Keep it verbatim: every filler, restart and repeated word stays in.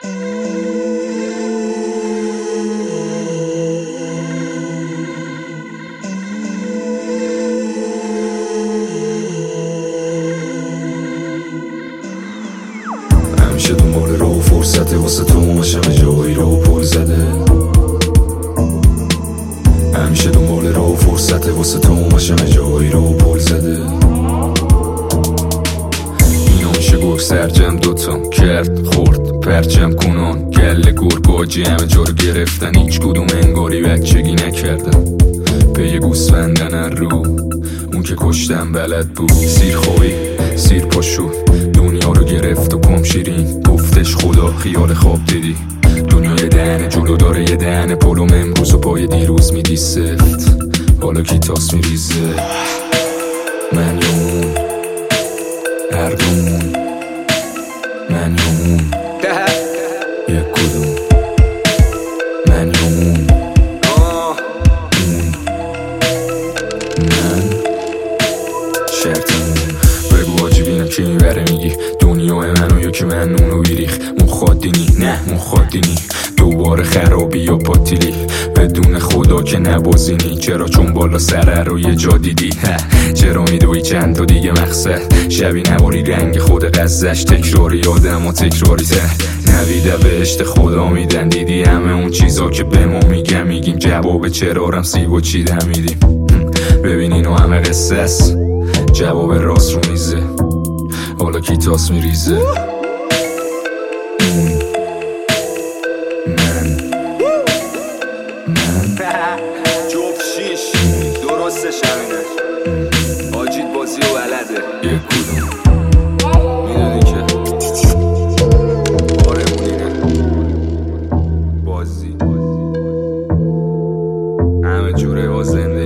همیشه دنبال راه و فرصته واسه تو ماشم جایی رو پل زده. همیشه دنبال راه و فرصته واسه تو ماشم جایی رو پل زده. اینا میشه گفت سرجم دوتام کرد خورد پرچم کنان گله گرگاجی همه جا رو گرفتن، هیچ کدوم انگاری بچگی نکردن. پی گوسفندن هر رو اون که کشتم بلد بود، سیر خوابی سیر پاشو دنیا رو گرفت و کم شیرین گفتش خدا خیال خواب دیدی. دنیا یه دهن جلو داره یه دهن پلوم امروز و پای دیروز میدی سفت، حالا کی تاس میریزه من یا اون هر دومون، من یا اون یک کدوم، من یا اون اون من شرطمون. بگو آجی بینم که این بره میگی دنیای منو یا که من اونو بیریخ مخادینی نه مخادینی دوباره خرابی یا پاتیلی بدون خدا که نبازینی. چرا چون بالا سره رو یه جا دیدی، چرا میدوی چند تا دیگه مقصد شبی نواری رنگ خود قزش تکراری آدم و تکراری ته نویده بهشت خدا میدن. دیدی همه اون چیزا که به ما میگم میگیم جواب چرارم سیب و چی دمیدیم. ببین اینو همه قصه است جواب راست رو میزه، حالا کی تاس میریزه اون من من جفت شیش درستش همینه آجید بازی و بلده یک کدوم میدونی که آرمونینه بازی همه جوره با زنده